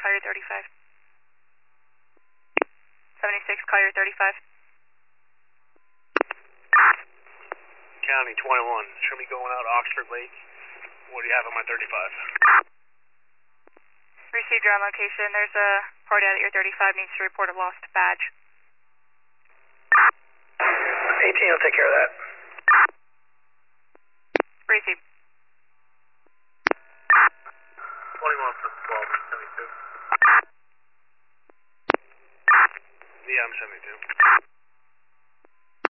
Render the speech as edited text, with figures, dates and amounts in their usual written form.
call your 35. 76, call your 35. County 21, show me going out Oxford Lake. What do you have on my 35? Received your on location. There's a party out at your 35, needs to report a lost badge. 18 will take care of that. Received. 21 from 12, 72. Yeah, I'm 72.